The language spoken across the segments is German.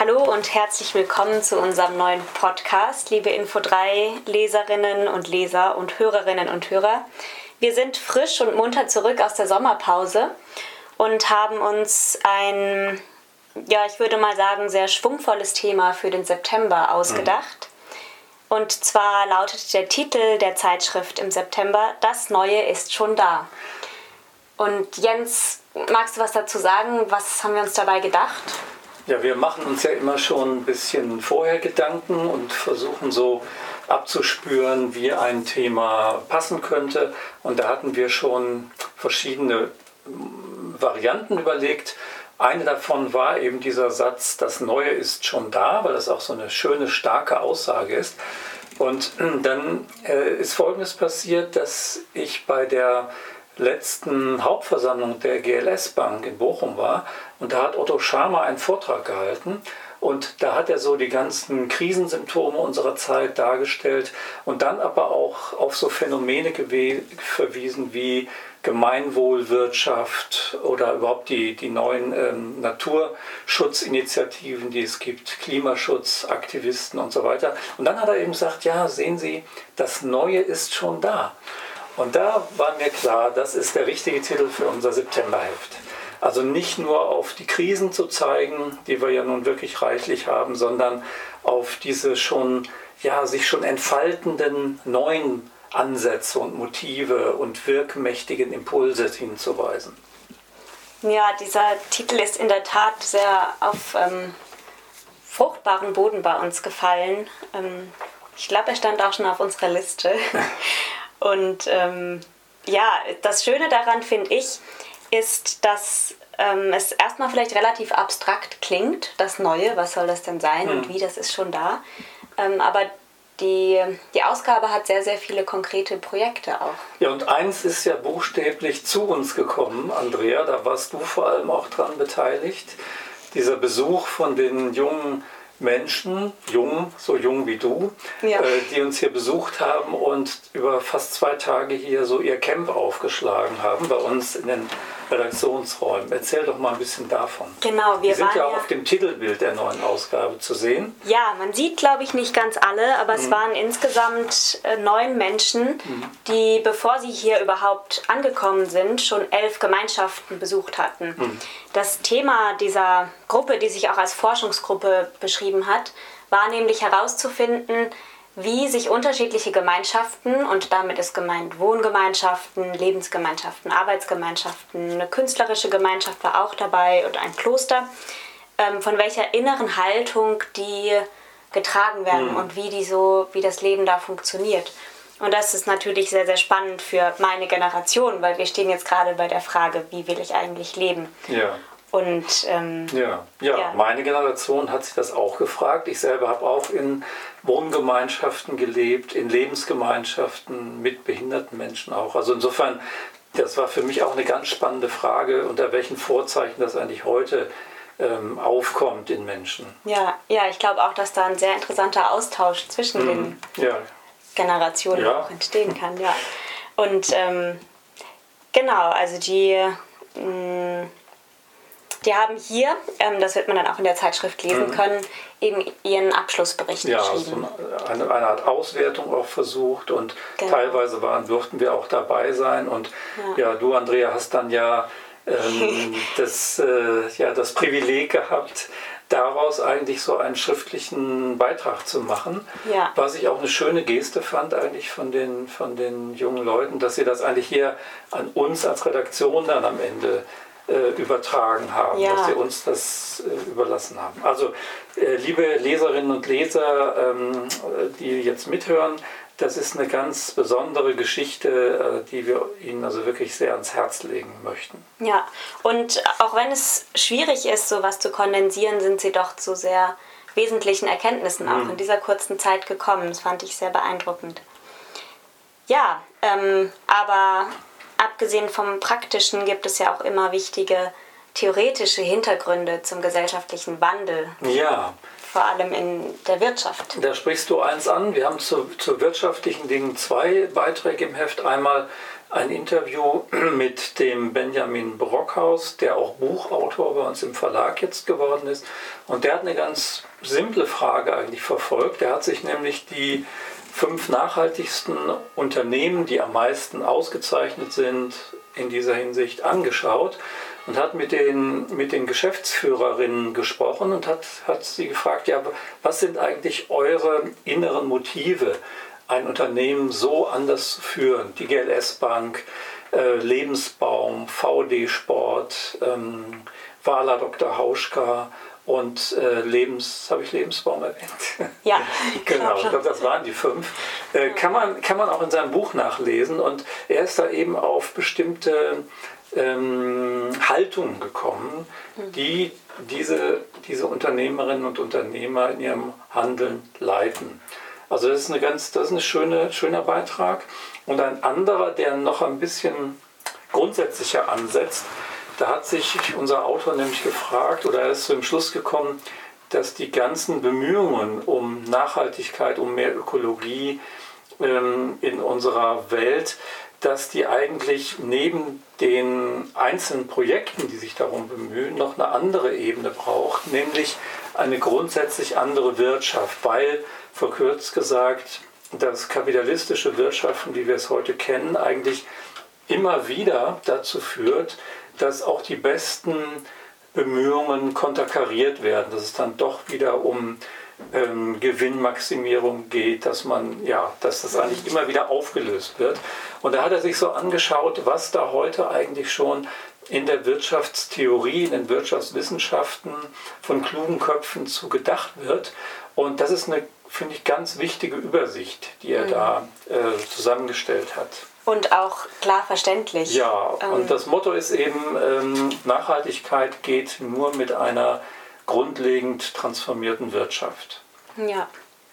Hallo und herzlich willkommen zu unserem neuen Podcast, liebe Info3-Leserinnen und Leser und Hörerinnen und Hörer. Wir sind frisch und munter zurück aus der Sommerpause und haben uns ein, ich würde mal sagen, sehr schwungvolles Thema für den September ausgedacht. Und zwar lautet der Titel der Zeitschrift im September: Das Neue ist schon da. Und Jens, magst du was dazu sagen? Was haben wir uns dabei gedacht? Ja, wir machen uns ja immer schon ein bisschen vorher Gedanken und versuchen so abzuspüren, wie ein Thema passen könnte. Und da hatten wir schon verschiedene Varianten überlegt. Eine davon war eben dieser Satz: Das Neue ist schon da, weil das auch so eine schöne, starke Aussage ist. Und dann ist Folgendes passiert, dass ich bei der letzten Hauptversammlung der GLS Bank in Bochum war und da hat Otto Scharmer einen Vortrag gehalten und da hat er so die ganzen Krisensymptome unserer Zeit dargestellt und dann aber auch auf so Phänomene verwiesen wie Gemeinwohlwirtschaft oder überhaupt die neuen Naturschutzinitiativen, die es gibt, Klimaschutzaktivisten und so weiter. Und dann hat er eben gesagt, ja, sehen Sie, das Neue ist schon da. Und da war mir klar, das ist der richtige Titel für unser Septemberheft. Also nicht nur auf die Krisen zu zeigen, die wir ja nun wirklich reichlich haben, sondern auf diese sich schon entfaltenden neuen Ansätze und Motive und wirkmächtigen Impulse hinzuweisen. Ja, dieser Titel ist in der Tat sehr auf fruchtbaren Boden bei uns gefallen. Ich glaube, er stand auch schon auf unserer Liste. Und das Schöne daran, finde ich, ist, dass es erstmal vielleicht relativ abstrakt klingt, das Neue, was soll das denn sein und wie, das ist schon da. Aber die Ausgabe hat sehr, sehr viele konkrete Projekte auch. Ja, und eins ist ja buchstäblich zu uns gekommen, Andrea, da warst du vor allem auch dran beteiligt. Dieser Besuch von den jungen Menschen, so jung wie du, die uns hier besucht haben und über fast 2 Tage hier so ihr Camp aufgeschlagen haben bei uns in den Redaktionsräumen. Erzähl doch mal ein bisschen davon. Genau, wir sind ja auch auf dem Titelbild der neuen Ausgabe zu sehen. Ja, man sieht, glaube ich, nicht ganz alle, aber es waren insgesamt 9 Menschen, die, bevor sie hier überhaupt angekommen sind, schon 11 Gemeinschaften besucht hatten. Das Thema dieser Gruppe, die sich auch als Forschungsgruppe beschrieben hat, war nämlich herauszufinden, wie sich unterschiedliche Gemeinschaften, und damit ist gemeint Wohngemeinschaften, Lebensgemeinschaften, Arbeitsgemeinschaften, eine künstlerische Gemeinschaft war auch dabei und ein Kloster, von welcher inneren Haltung die getragen werden und wie das Leben da funktioniert. Und das ist natürlich sehr, sehr spannend für meine Generation, weil wir stehen jetzt gerade bei der Frage, wie will ich eigentlich leben? Ja. Und, meine Generation hat sich das auch gefragt. Ich selber habe auch in Wohngemeinschaften gelebt, in Lebensgemeinschaften mit behinderten Menschen auch. Also insofern, das war für mich auch eine ganz spannende Frage, unter welchen Vorzeichen das eigentlich heute aufkommt in Menschen. Ja, ich glaube auch, dass da ein sehr interessanter Austausch zwischen den Generationen auch entstehen kann. Ja. Und also die haben hier, das wird man dann auch in der Zeitschrift lesen können, eben ihren Abschlussbericht geschrieben. So eine Art Auswertung auch versucht und teilweise durften wir auch dabei sein. Und du, Andrea, hast dann das Privileg gehabt, daraus eigentlich so einen schriftlichen Beitrag zu machen, was ich auch eine schöne Geste fand eigentlich von den jungen Leuten, dass sie das eigentlich hier an uns als Redaktion dann am Ende übertragen haben, dass sie uns das überlassen haben. Also liebe Leserinnen und Leser, die jetzt mithören, das ist eine ganz besondere Geschichte, die wir Ihnen also wirklich sehr ans Herz legen möchten. Ja, und auch wenn es schwierig ist, sowas zu kondensieren, sind Sie doch zu sehr wesentlichen Erkenntnissen auch in dieser kurzen Zeit gekommen. Das fand ich sehr beeindruckend. Ja, aber abgesehen vom Praktischen gibt es ja auch immer wichtige theoretische Hintergründe zum gesellschaftlichen Wandel. Ja. Vor allem in der Wirtschaft. Da sprichst du eins an. Wir haben zu wirtschaftlichen Dingen 2 Beiträge im Heft. Einmal ein Interview mit dem Benjamin Brockhaus, der auch Buchautor bei uns im Verlag jetzt geworden ist. Und der hat eine ganz simple Frage eigentlich verfolgt. Der hat sich nämlich die 5 nachhaltigsten Unternehmen, die am meisten ausgezeichnet sind, in dieser Hinsicht angeschaut und hat mit den Geschäftsführerinnen gesprochen und hat sie gefragt, ja, was sind eigentlich eure inneren Motive, ein Unternehmen so anders zu führen? Die GLS Bank, Lebensbaum, VD Sport, Wahler Dr. Hauschka und habe ich Lebensbaum erwähnt? Ja. Genau, ich glaube, das waren die 5. Kann man auch in seinem Buch nachlesen und er ist da eben auf bestimmte Haltungen gekommen, die diese Unternehmerinnen und Unternehmer in ihrem Handeln leiten. Also das ist ein schöner Beitrag. Und ein anderer, der noch ein bisschen grundsätzlicher ansetzt, da hat sich unser Autor nämlich gefragt, oder er ist zu dem Schluss gekommen, dass die ganzen Bemühungen um Nachhaltigkeit, um mehr Ökologie in unserer Welt, dass die eigentlich neben den einzelnen Projekten, die sich darum bemühen, noch eine andere Ebene braucht, nämlich eine grundsätzlich andere Wirtschaft, weil, verkürzt gesagt, das kapitalistische Wirtschaften, wie wir es heute kennen, eigentlich immer wieder dazu führt, dass auch die besten Bemühungen konterkariert werden, dass es dann doch wieder um Gewinnmaximierung geht, dass das eigentlich immer wieder aufgelöst wird. Und da hat er sich so angeschaut, was da heute eigentlich schon in der Wirtschaftstheorie, in den Wirtschaftswissenschaften von klugen Köpfen zu gedacht wird. Und das ist eine, finde ich, ganz wichtige Übersicht, die er da zusammengestellt hat. Und auch klar verständlich. Ja, und das Motto ist eben, Nachhaltigkeit geht nur mit einer grundlegend transformierten Wirtschaft. Ja.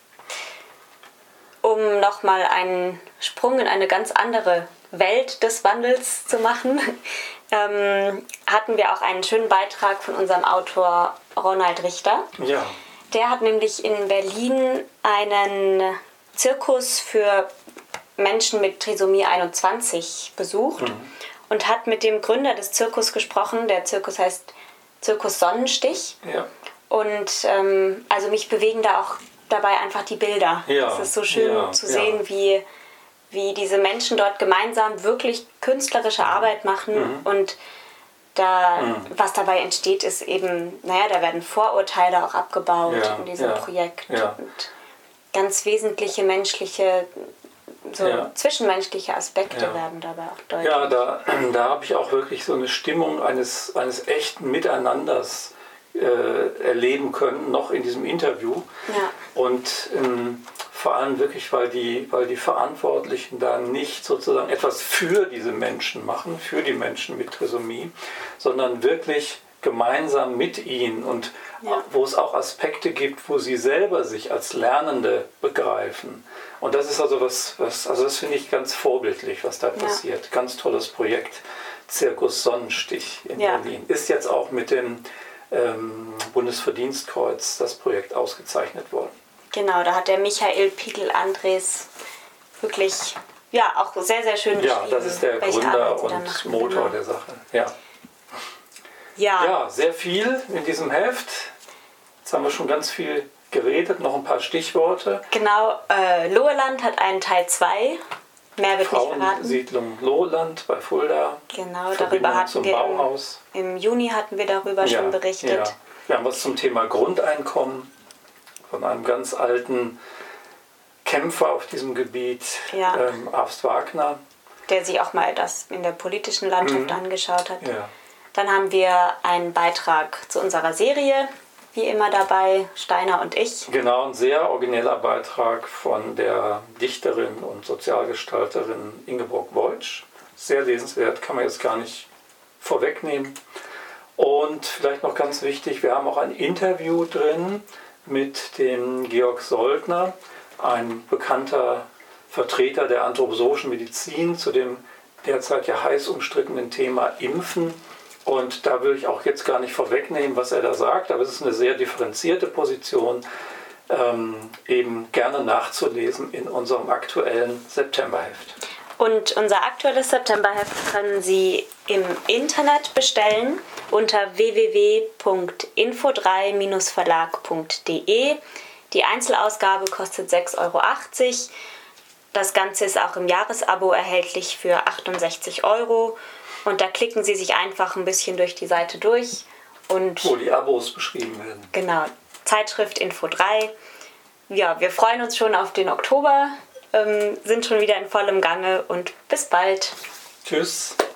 Um nochmal einen Sprung in eine ganz andere Welt des Wandels zu machen, hatten wir auch einen schönen Beitrag von unserem Autor Ronald Richter. Ja. Der hat nämlich in Berlin einen Zirkus für Menschen mit Trisomie 21 besucht und hat mit dem Gründer des Zirkus gesprochen. Der Zirkus heißt Zirkus Sonnenstich. Ja. Und also mich bewegen da auch dabei einfach die Bilder. Ja. Es ist so schön zu sehen, wie diese Menschen dort gemeinsam wirklich künstlerische Arbeit machen und was dabei entsteht, ist eben, da werden Vorurteile auch abgebaut in diesem Projekt und ganz wesentliche menschliche, zwischenmenschliche Aspekte werden dabei auch deutlich. Ja, da habe ich auch wirklich so eine Stimmung eines echten Miteinanders erleben können, noch in diesem Interview. Ja. Und vor allem wirklich, weil die Verantwortlichen da nicht sozusagen etwas für diese Menschen machen, für die Menschen mit Trisomie, sondern wirklich gemeinsam mit ihnen und wo es auch Aspekte gibt, wo sie selber sich als Lernende begreifen. Und das ist also das finde ich ganz vorbildlich, was da passiert. Ganz tolles Projekt, Zirkus Sonnenstich in Berlin. Ist jetzt auch mit dem Bundesverdienstkreuz das Projekt ausgezeichnet worden. Genau, da hat der Michael Pickel-Andres wirklich auch sehr, sehr schön geschrieben. Ja, das ist der Gründer und Motor der Sache. Ja, sehr viel in diesem Heft. Jetzt haben wir schon ganz viel geredet, noch ein paar Stichworte. Genau, Loheland hat einen Teil 2. Mehr wird nicht verraten. Frauensiedlung Loheland bei Fulda. Genau, darüber hatten wir im Juni hatten wir darüber schon berichtet. Ja. Wir haben was zum Thema Grundeinkommen von einem ganz alten Kämpfer auf diesem Gebiet, Arvst Wagner. Der sich auch mal das in der politischen Landschaft angeschaut hat. Ja. Dann haben wir einen Beitrag zu unserer Serie, wie immer dabei, Steiner und ich. Genau, ein sehr origineller Beitrag von der Dichterin und Sozialgestalterin Ingeborg Woitsch. Sehr lesenswert, kann man jetzt gar nicht vorwegnehmen. Und vielleicht noch ganz wichtig, wir haben auch ein Interview drin mit dem Georg Soldner, ein bekannter Vertreter der anthroposophischen Medizin zu dem derzeit heiß umstrittenen Thema Impfen Und da will ich auch jetzt gar nicht vorwegnehmen, was er da sagt, aber es ist eine sehr differenzierte Position, eben gerne nachzulesen in unserem aktuellen Septemberheft. Und unser aktuelles Septemberheft können Sie im Internet bestellen unter www.info3-verlag.de. Die Einzelausgabe kostet 6,80 Euro. Das Ganze ist auch im Jahresabo erhältlich für 68 Euro. Und da klicken Sie sich einfach ein bisschen durch die Seite durch. Und wo die Abos beschrieben werden. Genau, Zeitschrift Info 3. Ja, wir freuen uns schon auf den Oktober, sind schon wieder in vollem Gange und bis bald. Tschüss.